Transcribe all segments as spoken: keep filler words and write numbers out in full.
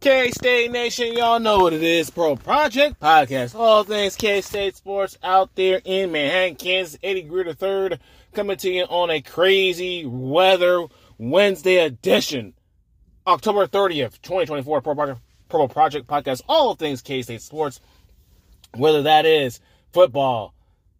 K-State Nation, y'all know what it is. Pro Project Podcast. All things K-State sports out there in Manhattan, Kansas. Eddie Greer the third coming to you on a crazy weather Wednesday edition. October thirtieth, twenty twenty-four. Pro Project, Pro Project Podcast. All things K-State sports. Whether that is football,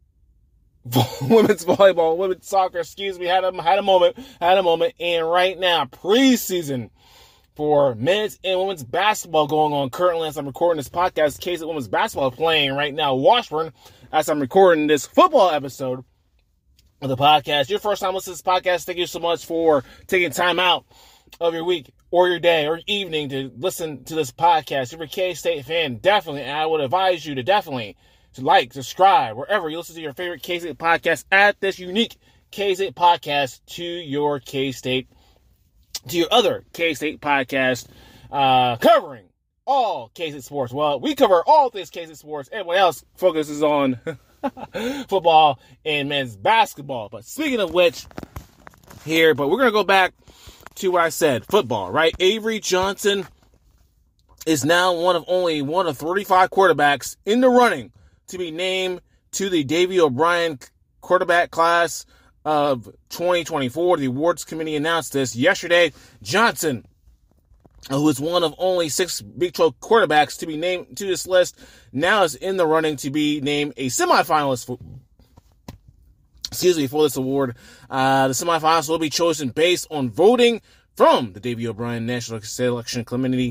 women's volleyball, women's soccer, excuse me, had a, had a moment, had a moment. And right now, preseason for men's and women's basketball going on currently as I'm recording this podcast. K-State women's basketball playing right now, Washburn, as I'm recording this football episode of the podcast. Your first time listening to this podcast, thank you so much for taking time out of your week or your day or evening to listen to this podcast. If you're a K-State fan, definitely, and I would advise you to definitely to like, subscribe, wherever you listen to your favorite K-State podcast, add this unique K-State podcast to your K-State, to your other K-State podcast, uh, covering all K-State sports. Well, we cover all things K-State sports. Everyone else focuses on football and men's basketball. But speaking of which, here, but we're going to go back to what I said, football, right? Avery Johnson is now one of only one of thirty-five quarterbacks in the running to be named to the Davey O'Brien quarterback class of twenty twenty-four. The awards committee announced this yesterday. Johnson, who is one of only six Big twelve quarterbacks to be named to this list, now is in the running to be named a semifinalist for, excuse me, for this award. Uh, the semifinalists will be chosen based on voting from the Davey O'Brien National Selection Committee,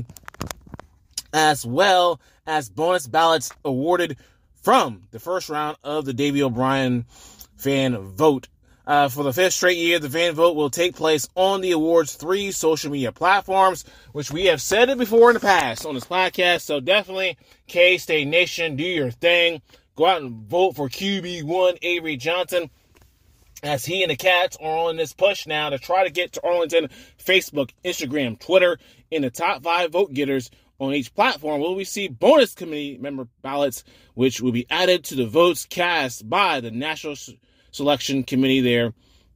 as well as bonus ballots awarded from the first round of the Davey O'Brien fan vote. Uh, for the fifth straight year, the fan vote will take place on the award's three social media platforms, which we have said it before in the past on this podcast. So definitely, K-State Nation, do your thing. Go out and vote for Q B one Avery Johnson, as he and the Cats are on this push now to try to get to Arlington, Facebook, Instagram, Twitter, in the top five vote getters on each platform. Will we see bonus committee member ballots, which will be added to the votes cast by the National Selection Committee there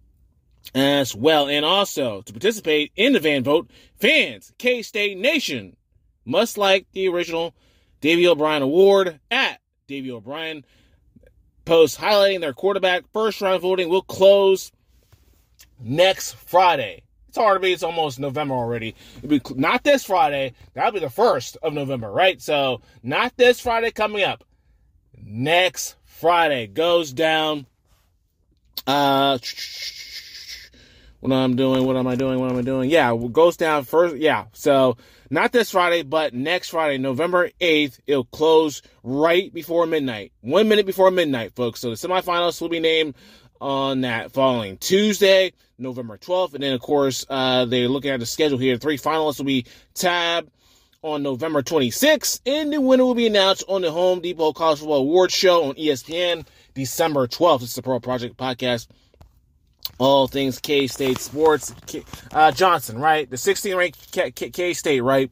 as well. And also, to participate in the fan vote, fans, K-State Nation, must like the original Davey O'Brien Award at Davey O'Brien. Posts highlighting their quarterback. First round voting will close next Friday. It's hard to believe it's almost November already. It'll be not this Friday. That'll be the first of November, right? So not this Friday coming up. Next Friday goes down. Uh, what I'm doing? What am I doing? What am I doing? Yeah, it goes down first. Yeah, so not this Friday, but next Friday, November eighth, it'll close right before midnight. One minute before midnight, folks. So the semifinalists will be named on that following Tuesday, November twelfth. And then, of course, uh, they're looking at the schedule here. Three finalists will be tabbed on November twenty-sixth. And the winner will be announced on the Home Depot College Football Awards Show on E S P N December twelfth. This is the Pro Project Podcast. All things K-State sports. K- uh, Johnson, right? The sixteenth ranked K- K- K-State, right?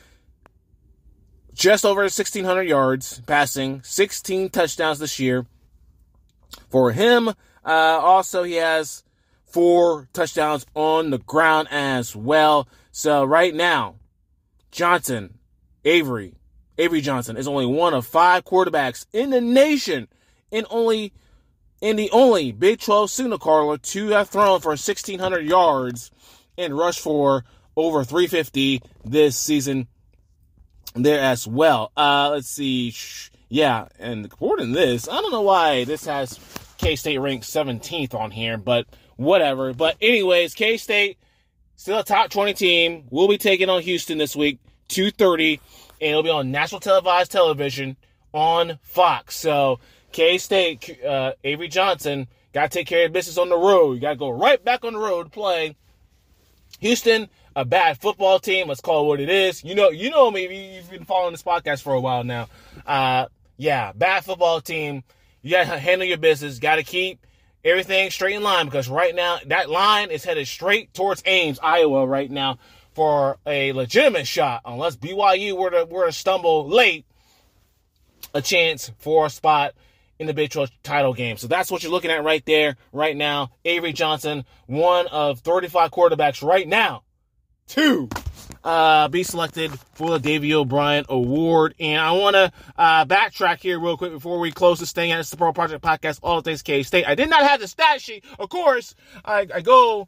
Just over sixteen hundred yards passing, sixteen touchdowns this year. For him, uh, also he has four touchdowns on the ground as well. So right now, Johnson, Avery, Avery Johnson is only one of five quarterbacks in the nation and only And the only Big twelve signal caller to have thrown for sixteen hundred yards and rushed for over three fifty this season there as well. Uh, let's see. Yeah, and according to this, I don't know why this has K-State ranked seventeenth on here, but whatever. But anyways, K-State, still a top twenty team. We'll be taking on Houston this week, two thirty, and it'll be on national televised television on Fox. So K-State, uh, Avery Johnson, got to take care of business on the road. You got to go right back on the road to play Houston, a bad football team. Let's call it what it is. You know, you know me. You've been following this podcast for a while now. Uh, yeah, bad football team. You got to handle your business. Got to keep everything straight in line, because right now that line is headed straight towards Ames, Iowa right now for a legitimate shot. Unless B Y U were to, were to stumble late, a chance for a spot in the Big twelve title game. So that's what you're looking at right there, right now. Avery Johnson, one of thirty-five quarterbacks right now to uh, be selected for the Davey O'Brien Award. And I want to uh, backtrack here real quick before we close this thing out. It's the Pearl Project Podcast, all things K-State. I did not have the stat sheet. Of course, I, I go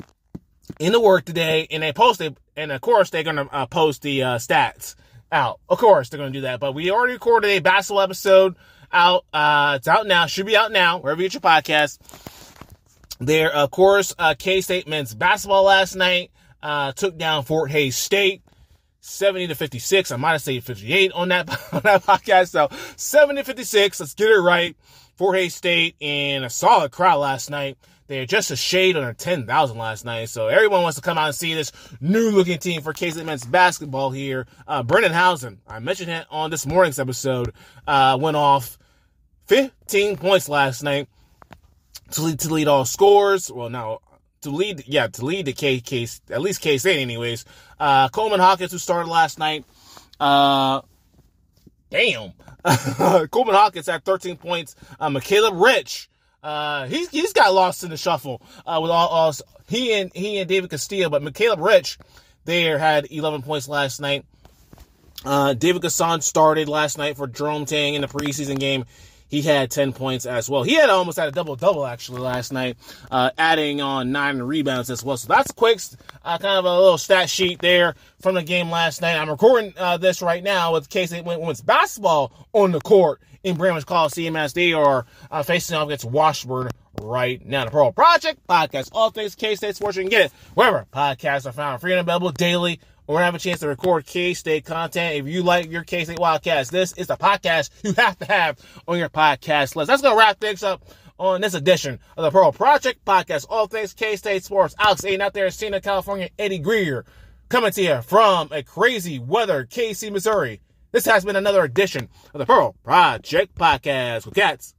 into work today, and they post it, and of course, they're going to uh, post the uh, stats out. Of course, they're going to do that. But we already recorded a basketball episode out. Uh, it's out now. Should be out now, wherever you get your podcast. There, of course, uh, K-State men's basketball last night uh, took down Fort Hays State seventy to fifty-six. I might have said fifty-eight on that, on that podcast. So seventy to fifty-six. Let's get it right. Fort Hays State in a solid crowd last night. They're just a shade under ten thousand last night. So everyone wants to come out and see this new looking team for K-State men's basketball here. Uh, Brendan Housen, I mentioned it on this morning's episode, uh, went off fifteen points last night. To lead, to lead all scores. Well, now, to lead, yeah, to lead the K, K, at least K-State anyways. Uh, Coleman Hawkins, who started last night. Uh, damn. Coleman Hawkins had thirteen points. Uh, McCaleb Rich, uh, he's, he's got lost in the shuffle, uh, with all, all, he and, he and David Castillo, but McCaleb Rich, there had eleven points last night. Uh, David Gasson started last night for Jerome Tang in the preseason game. He had ten points as well. He had almost had a double-double, actually, last night, uh, adding on nine rebounds as well. So that's a quick, uh, kind of a little stat sheet there from the game last night. I'm recording uh, this right now with K-State women's basketball on the court in Bramlage Coliseum as they are uh, facing off against Washburn right now. The Pearl Project Podcast, all things K-State sports. You can get it wherever podcasts are found, free and available daily. We're going to have a chance to record K-State content. If you like your K-State Wildcats, this is the podcast you have to have on your podcast list. That's going to wrap things up on this edition of the Pearl Project Podcast, all things K-State sports. Alex Aiden out there in Sena, California, Eddie Greer coming to you from a crazy weather K C, Missouri. This has been another edition of the Pearl Project Podcast with Cats.